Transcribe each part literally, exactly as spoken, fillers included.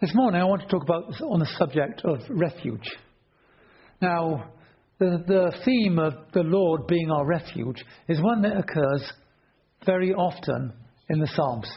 This morning I want to talk about on the subject of refuge. Now, the, the theme of the Lord being our refuge is one that occurs very often in the Psalms.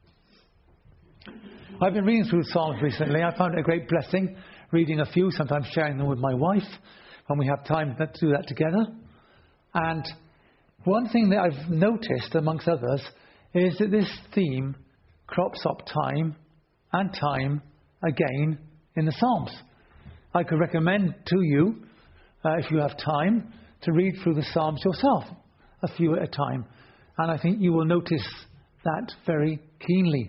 I've been reading through the Psalms recently. I found it a great blessing reading a few, sometimes sharing them with my wife when we have time to do that together. And one thing that I've noticed, amongst others, is that this theme crops up time and time again in the Psalms. I could recommend to you, uh, if you have time, to read through the Psalms yourself, a few at a time. And I think you will notice that very keenly.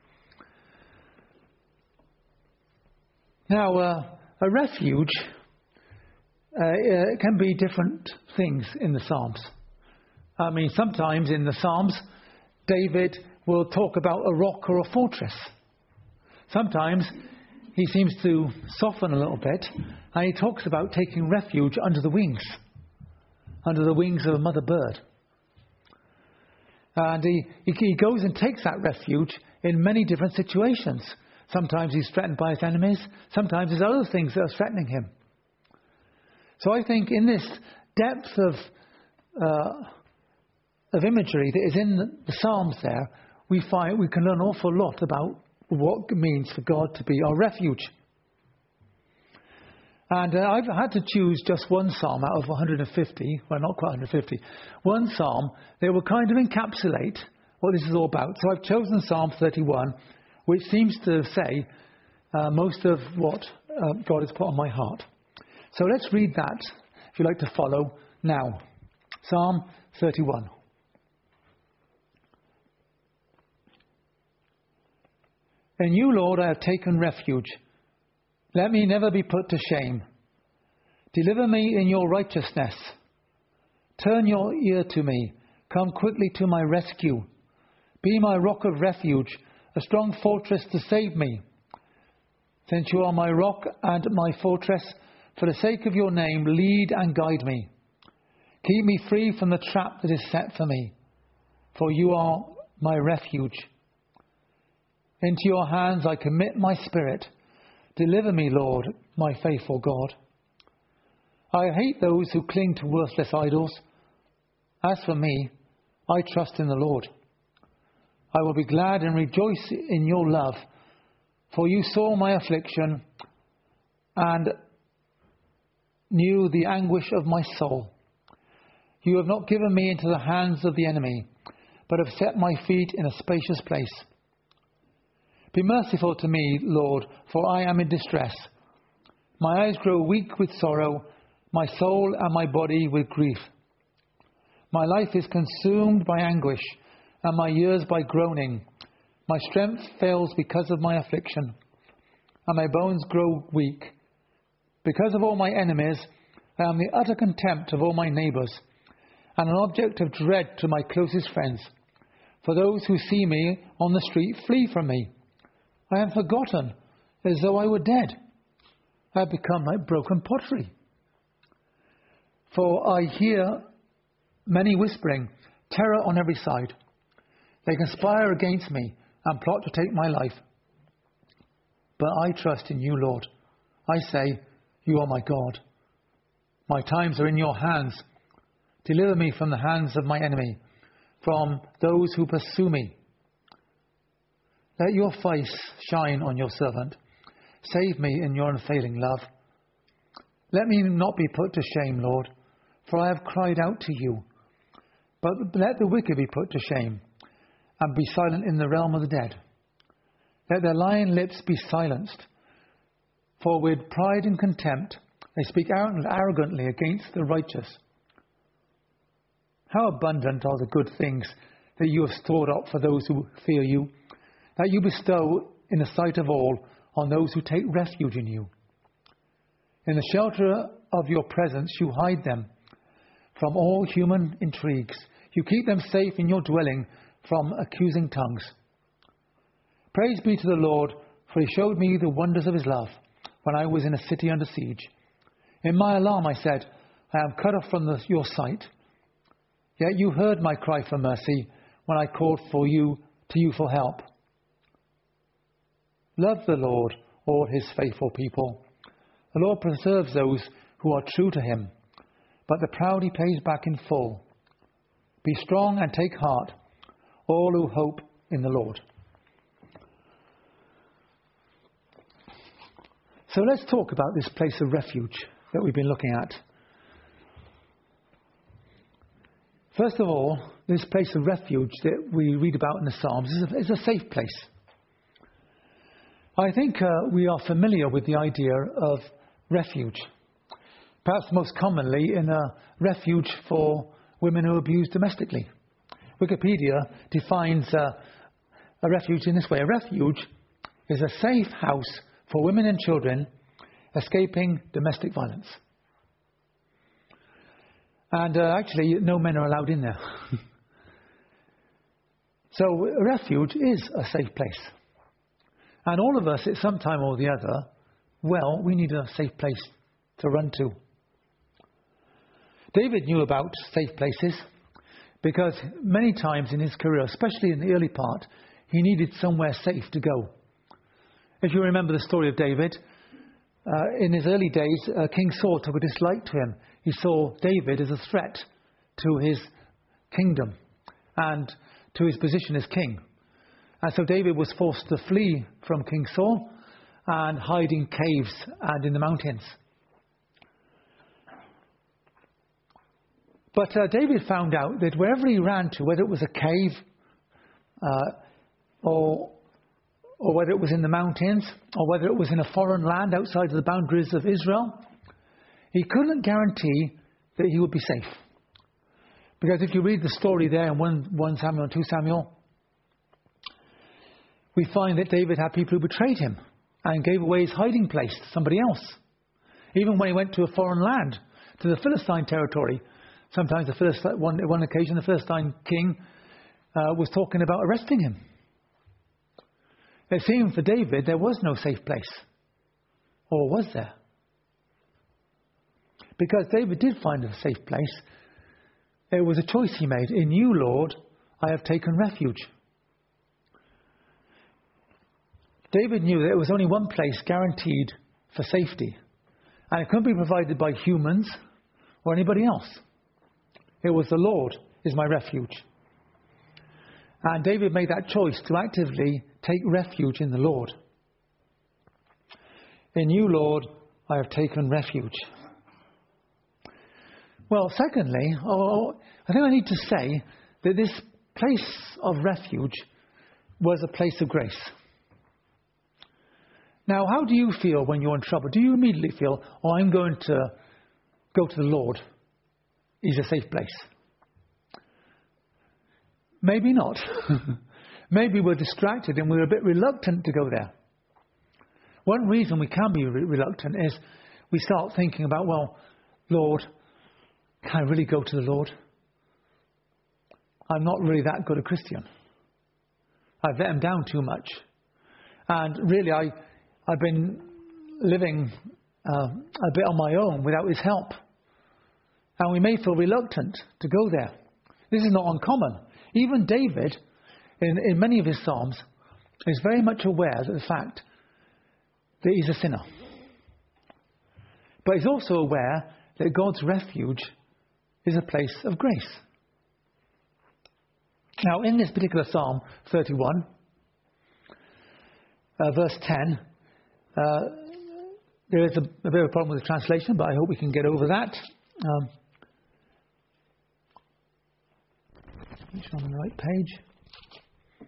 Now, uh, a refuge uh, uh, can be different things in the Psalms. I mean, sometimes in the Psalms, David will talk about a rock or a fortress. Sometimes he seems to soften a little bit, and he talks about taking refuge under the wings, under the wings of a mother bird. And he, he goes and takes that refuge in many different situations. Sometimes he's threatened by his enemies. Sometimes there's other things that are threatening him. So I think in this depth of uh, of imagery that is in the Psalms there, we find we can learn an awful lot about what it means for God to be our refuge. And uh, I've had to choose just one psalm out of one hundred fifty, well, not quite one hundred fifty, one psalm that will kind of encapsulate what this is all about. So I've chosen Psalm thirty-one, which seems to say uh, most of what uh, God has put on my heart. So let's read that, if you'd like to follow, now. Psalm thirty-one. In you, Lord, I have taken refuge. Let me never be put to shame. Deliver me in your righteousness. Turn your ear to me. Come quickly to my rescue. Be my rock of refuge, a strong fortress to save me. Since you are my rock and my fortress, for the sake of your name, lead and guide me. Keep me free from the trap that is set for me, for you are my refuge. Into your hands I commit my spirit. Deliver me, Lord, my faithful God. I hate those who cling to worthless idols. As for me, I trust in the Lord. I will be glad and rejoice in your love, for you saw my affliction and knew the anguish of my soul. You have not given me into the hands of the enemy, but have set my feet in a spacious place. Be merciful to me, Lord, for I am in distress. My eyes grow weak with sorrow, my soul and my body with grief. My life is consumed by anguish, and my years by groaning. My strength fails because of my affliction, and my bones grow weak. Because of all my enemies, I am the utter contempt of all my neighbours, and an object of dread to my closest friends. For those who see me on the street flee from me. I am forgotten, as though I were dead. I have become like broken pottery. For I hear many whispering, terror on every side. They conspire against me and plot to take my life. But I trust in you, Lord. I say, you are my God. My times are in your hands. Deliver me from the hands of my enemy, from those who pursue me. Let your face shine on your servant. Save me in your unfailing love. Let me not be put to shame, Lord, for I have cried out to you. But let the wicked be put to shame, and be silent in the realm of the dead. Let their lying lips be silenced, for with pride and contempt they speak arrogantly against the righteous. How abundant are the good things that you have stored up for those who fear you, that you bestow in the sight of all on those who take refuge in you. In the shelter of your presence you hide them from all human intrigues. You keep them safe in your dwelling from accusing tongues. Praise be to the Lord, for he showed me the wonders of his love when I was in a city under siege. In my alarm I said, I am cut off from the, your sight. Yet you heard my cry for mercy when I called for you to you for help. Love the Lord, all his faithful people. The Lord preserves those who are true to him, but the proud he pays back in full. Be strong and take heart, all who hope in the Lord. So let's talk about this place of refuge that we've been looking at. First of all, this place of refuge that we read about in the Psalms is a, is a safe place. I think uh, we are familiar with the idea of refuge. Perhaps most commonly in a refuge for women who are abused domestically. Wikipedia defines uh, a refuge in this way. A refuge is a safe house for women and children escaping domestic violence. And uh, actually, no men are allowed in there. So a refuge is a safe place. And all of us, at some time or the other, well, we need a safe place to run to. David knew about safe places because many times in his career, especially in the early part, he needed somewhere safe to go. If you remember the story of David, uh, in his early days, uh, King Saul took a dislike to him. He saw David as a threat to his kingdom and to his position as king. And so David was forced to flee from King Saul and hide in caves and in the mountains. But uh, David found out that wherever he ran to, whether it was a cave uh, or, or whether it was in the mountains or whether it was in a foreign land outside of the boundaries of Israel, he couldn't guarantee that he would be safe. Because if you read the story there in First Samuel and Second Samuel, we find that David had people who betrayed him and gave away his hiding place to somebody else. Even when he went to a foreign land, to the Philistine territory, sometimes the Philistine, one, one occasion the Philistine king uh, was talking about arresting him. It seemed for David there was no safe place. Or was there? Because David did find a safe place. It was a choice he made. In you, Lord, I have taken refuge. David knew that there was only one place guaranteed for safety. And it couldn't be provided by humans or anybody else. It was the Lord is my refuge. And David made that choice to actively take refuge in the Lord. In you, Lord, I have taken refuge. Well, secondly, oh, I think I need to say that this place of refuge was a place of grace. Now, how do you feel when you're in trouble? Do you immediately feel, oh, I'm going to go to the Lord? He's a safe place. Maybe not. Maybe we're distracted and we're a bit reluctant to go there. One reason we can be re- reluctant is we start thinking about, well, Lord, can I really go to the Lord? I'm not really that good a Christian. I've let him down too much. And really, I, I've been living uh, a bit on my own without his help. And we may feel reluctant to go there. This is not uncommon. Even David, in, in many of his Psalms, is very much aware of the fact that he's a sinner. But he's also aware that God's refuge is a place of grace. Now, in this particular Psalm thirty-one, uh, verse ten, uh, there is a, a bit of a problem with the translation, but I hope we can get over that. Um, Make sure I'm on the right page.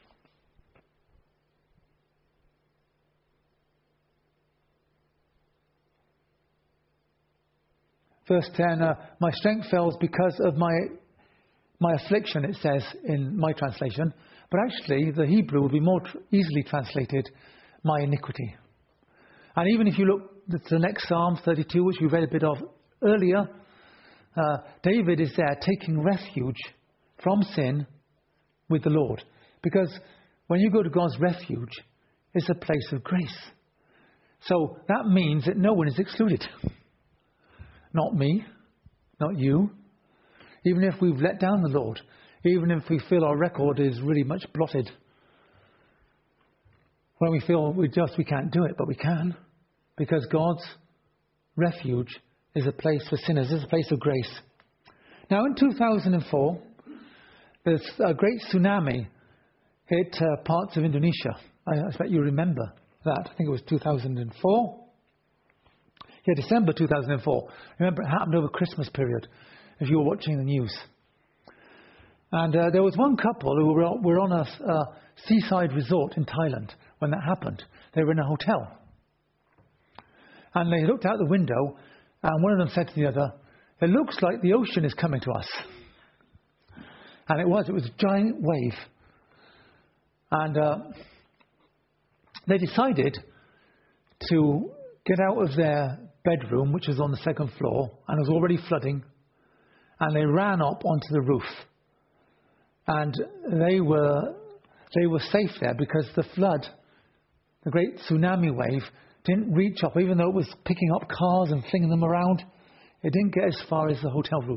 Verse ten, uh, my strength fails because of my my affliction, it says in my translation. But actually, the Hebrew would be more tr- easily translated, my iniquity. And even if you look at the next Psalm, thirty-two, which we read a bit of earlier, uh, David is there taking refuge from sin with the Lord. Because when you go to God's refuge, it's a place of grace. So that means that no one is excluded. Not me, not you. Even if we've let down the Lord, even if we feel our record is really much blotted, when we feel we just we can't do it, but we can, because God's refuge is a place for sinners. It's a place of grace. Now, in two thousand four, there's a great tsunami hit uh, parts of Indonesia. I expect you remember that. I think it was two thousand four. Yeah, December two thousand four. Remember, it happened over Christmas period, if you were watching the news. And uh, there was one couple who were, were on a uh, seaside resort in Thailand when that happened. They were in a hotel. And they looked out the window, and one of them said to the other, "It looks like the ocean is coming to us." And it was. It was a giant wave. And uh, they decided to get out of their bedroom, which was on the second floor, and it was already flooding. And they ran up onto the roof. And they were they were safe there because the flood, the great tsunami wave, didn't reach up, even though it was picking up cars and flinging them around. It didn't get as far as the hotel roof.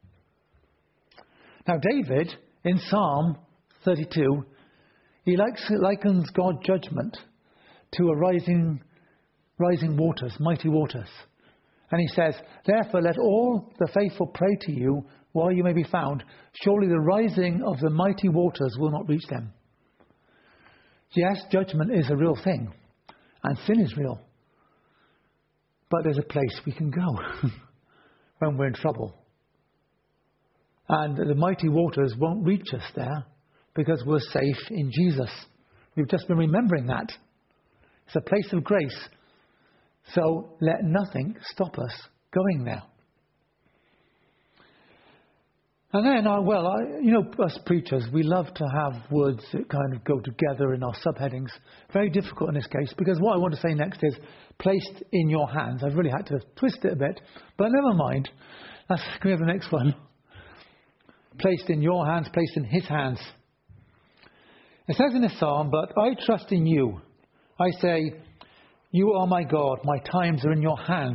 Now, David, in Psalm thirty-two, he likes, likens God's judgment to a rising, rising waters, mighty waters. And he says, "Therefore let all the faithful pray to you while you may be found. Surely the rising of the mighty waters will not reach them." Yes, judgment is a real thing. And sin is real. But there's a place we can go when we're in trouble. And the mighty waters won't reach us there because we're safe in Jesus. We've just been remembering that. It's a place of grace. So let nothing stop us going there. And then, uh, well, I, you know, us preachers, we love to have words that kind of go together in our subheadings. Very difficult in this case, because what I want to say next is placed in your hands. I've really had to twist it a bit, but never mind. That's, can we have the next one? Placed in your hands, placed in his hands. It says in the psalm, "But I trust in you. I say, you are my God. My times are in your hands."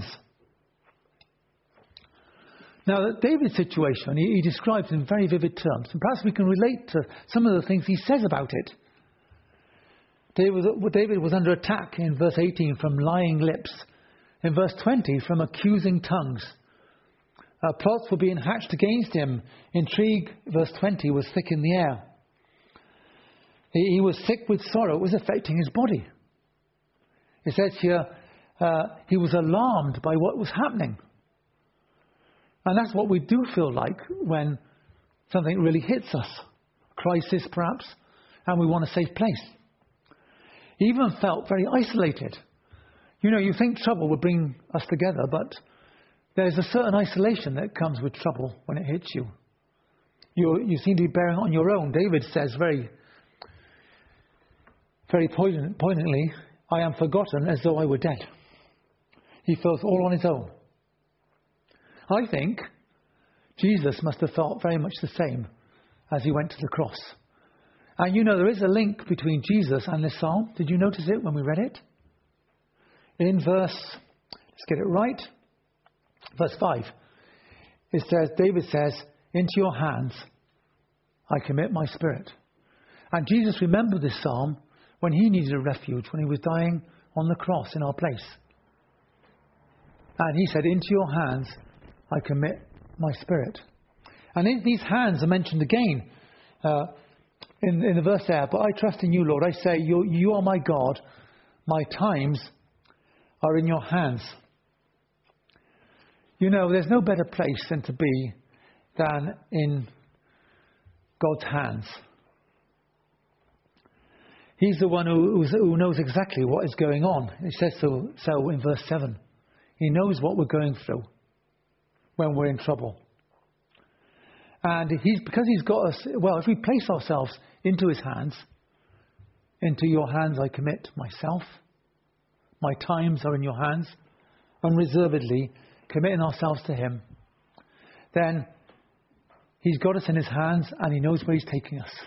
Now, David's situation, he, he describes in very vivid terms. And perhaps we can relate to some of the things he says about it. David, David was under attack in verse eighteen from lying lips. In verse twenty, from accusing tongues. Uh, plots were being hatched against him. Intrigue, verse twenty, was thick in the air. He, he was sick with sorrow. It was affecting his body. It says here, uh, he was alarmed by what was happening. And that's what we do feel like when something really hits us. Crisis, perhaps, and we want a safe place. He even felt very isolated. You know, you think trouble would bring us together, but there's a certain isolation that comes with trouble when it hits you. You, you seem to be bearing it on your own. David says very, very poignant, poignantly, "I am forgotten as though I were dead." He feels all on his own. I think Jesus must have felt very much the same as he went to the cross. And you know, there is a link between Jesus and this psalm. Did you notice it when we read it? In verse, let's get it right, verse five, it says, David says, "Into your hands I commit my spirit." And Jesus remembered this psalm when he needed a refuge, when he was dying on the cross in our place. And he said, "Into your hands I commit my spirit." And in these hands are mentioned again uh, in, in the verse there. "But I trust in you, Lord. I say, you, you are my God. My times are in your hands." You know, there's no better place than to be than in God's hands. He's the one who, who knows exactly what is going on. It says so, so in verse seven. He knows what we're going through when we're in trouble. And he's because he's got us, well, if we place ourselves into his hands, "Into your hands I commit myself. My times are in your hands," unreservedly committing ourselves to him, then he's got us in his hands and he knows where he's taking us.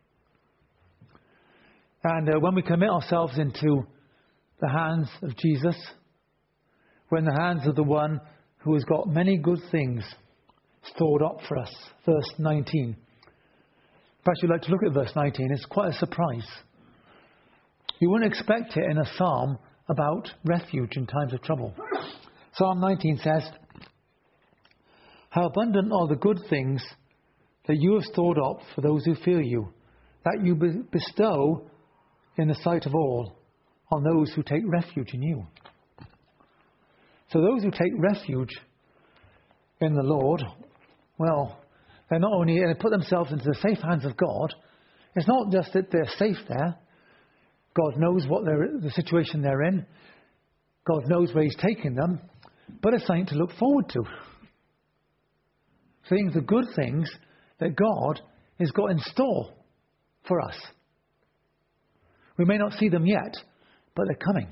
And uh, when we commit ourselves into the hands of Jesus, we're in the hands of the one who has got many good things stored up for us. Verse nineteen. Perhaps you'd like to look at verse nineteen. It's quite a surprise. You wouldn't expect it in a psalm about refuge in times of trouble. Psalm nineteen says, how abundant are the good things that you have stored up for those who fear you, that you bestow in the sight of all on those who take refuge in you. So those who take refuge in the Lord, well, they're not only they put themselves into the safe hands of God. It's not just that they're safe there. God knows what they're, the situation they're in. God knows where He's taking them. But it's something to look forward to. Things, the good things that God has got in store for us. We may not see them yet, but they're coming.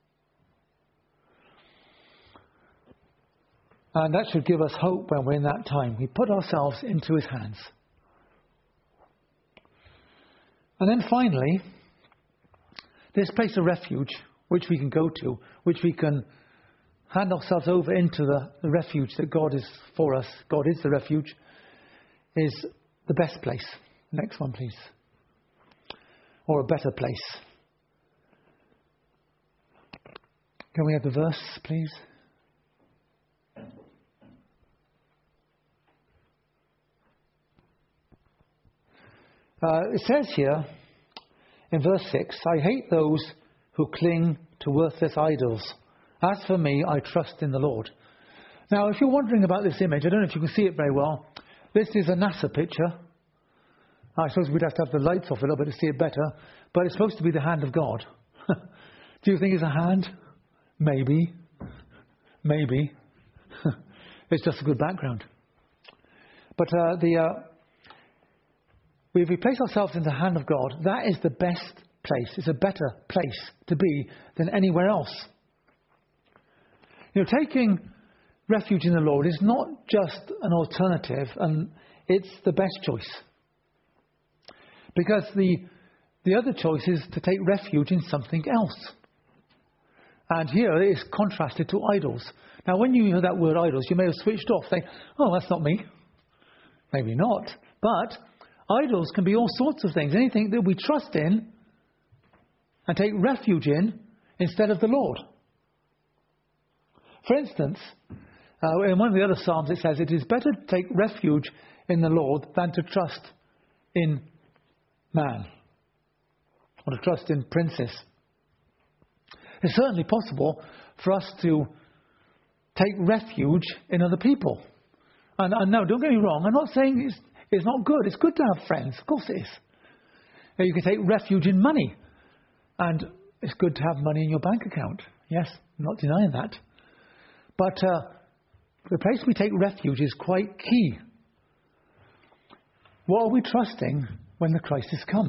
And that should give us hope when we're in that time. We put ourselves into His hands. And then finally, this place of refuge, which we can go to, which we can hand ourselves over into the, the refuge that God is for us. God is the refuge, is the best place. Next one, please. Or a better place. Can we have the verse, please? Uh, it says here, in verse six, I hate those who cling to worthless idols. As for me, I trust in the Lord. Now, if you're wondering about this image, I don't know if you can see it very well. This is a NASA picture. I suppose we'd have to have the lights off a little bit to see it better. But it's supposed to be the hand of God. Do you think it's a hand? Maybe. Maybe. It's just a good background. But uh, the... Uh, If we place ourselves in the hand of God, that is the best place. It's a better place to be than anywhere else. You know, taking refuge in the Lord is not just an alternative, and it's the best choice. Because the, the other choice is to take refuge in something else. And here it is contrasted to idols. Now, when you hear that word idols, you may have switched off, saying, oh, that's not me. Maybe not. But idols can be all sorts of things. Anything that we trust in and take refuge in instead of the Lord. For instance, uh, in one of the other Psalms it says, it is better to take refuge in the Lord than to trust in man. Or to trust in princes. It's certainly possible for us to take refuge in other people. And, and no, don't get me wrong, I'm not saying it's It's not good. It's good to have friends. Of course it is. You can take refuge in money. And it's good to have money in your bank account. Yes, I'm not denying that. But uh, the place we take refuge is quite key. What are we trusting when the crisis comes?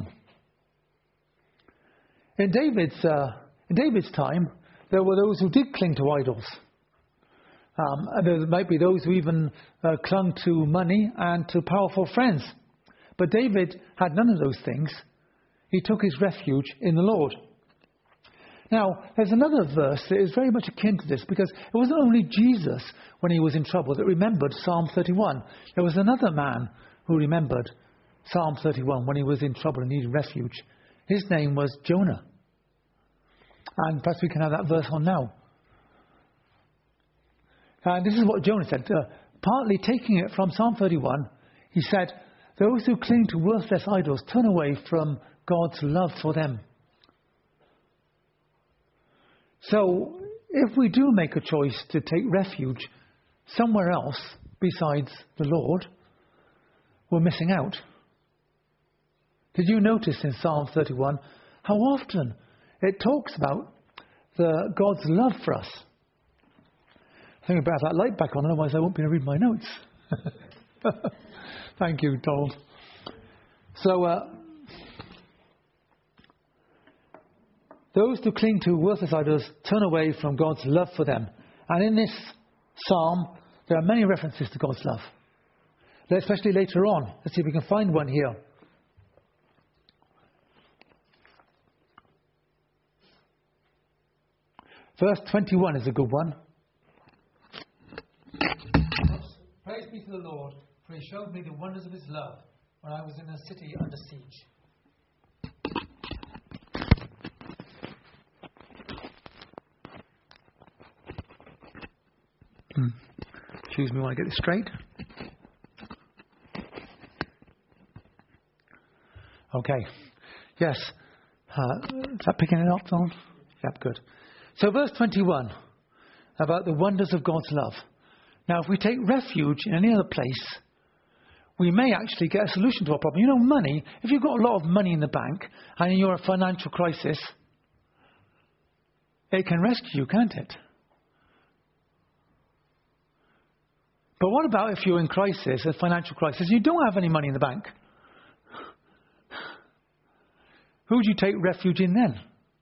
In David's, uh, in David's time, there were those who did cling to idols. Um, and there might be those who even uh, clung to money and to powerful friends. But David had none of those things. He took his refuge in the Lord. Now, there's another verse that is very much akin to this, because it wasn't only Jesus, when he was in trouble, that remembered Psalm thirty-one. There was another man who remembered Psalm thirty-one when he was in trouble and needed refuge. His name was Jonah. And perhaps we can have that verse on now. And this is what Jonah said, uh, partly taking it from Psalm thirty-one. He said, those who cling to worthless idols turn away from God's love for them. So, if we do make a choice to take refuge somewhere else besides the Lord, we're missing out. Did you notice in Psalm thirty-one how often it talks about the God's love for us? I think I better have that light back on, otherwise I won't be able to read my notes. Thank you, Donald. So, uh, those who cling to worthless idols turn away from God's love for them. And in this psalm, there are many references to God's love. Especially later on. Let's see if we can find one here. Verse twenty-one is a good one. Praise be to the Lord, for he showed me the wonders of his love when I was in a city under siege. Hmm. Excuse me while I get this straight. Okay. Yes. Uh, is that picking it up, Don? Yep, good. So verse twenty-one, about the wonders of God's love. Now, if we take refuge in any other place, we may actually get a solution to our problem. You know, money, if you've got a lot of money in the bank and you're in a financial crisis, it can rescue you, can't it? But what about if you're in crisis, a financial crisis, you don't have any money in the bank? Who would you take refuge in then?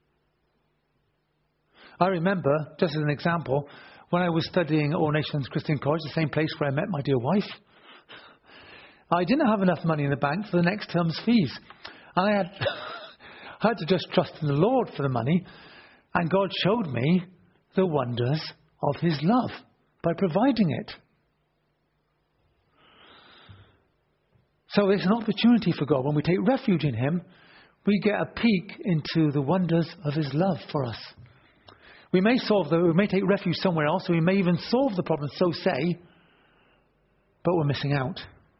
I remember, just as an example, when I was studying at All Nations Christian College, the same place where I met my dear wife, I didn't have enough money in the bank for the next term's fees. And I had, I had to just trust in the Lord for the money, and God showed me the wonders of his love by providing it. So it's an opportunity for God. When we take refuge in him, we get a peek into the wonders of his love for us. We may solve the, we may take refuge somewhere else, or we may even solve the problem, so say, but we're missing out.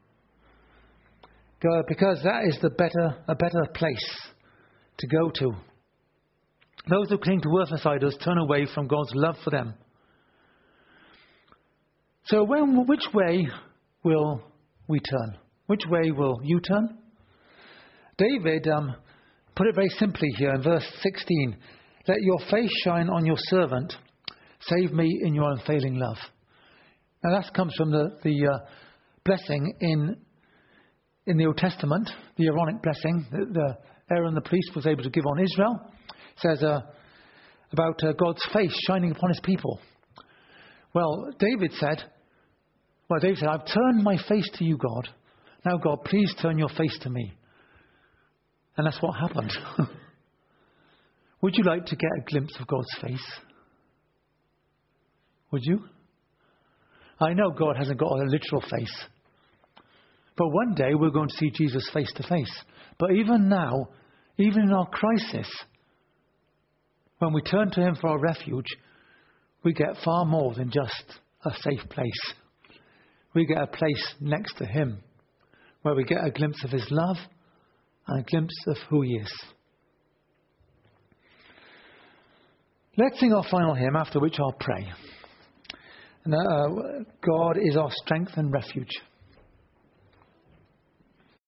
Because that is the better, a better place to go to. Those who cling to worthless idols turn away from God's love for them. So when, which way will we turn? Which way will you turn? David um, put it very simply here in verse sixteen. Let your face shine on your servant. Save me in your unfailing love. Now that comes from the, the uh, blessing in, in the Old Testament, the Aaronic blessing that the Aaron the priest was able to give on Israel. It says uh, about uh, God's face shining upon his people. Well, David said, well, David said, I've turned my face to you, God. Now, God, please turn your face to me. And that's what happened. Would you like to get a glimpse of God's face? Would you? I know God hasn't got a literal face. But one day we're going to see Jesus face to face. But even now, even in our crisis, when we turn to him for our refuge, we get far more than just a safe place. We get a place next to him, where we get a glimpse of his love and a glimpse of who he is. Let's sing our final hymn, after which I'll pray. And, uh, God is our strength and refuge.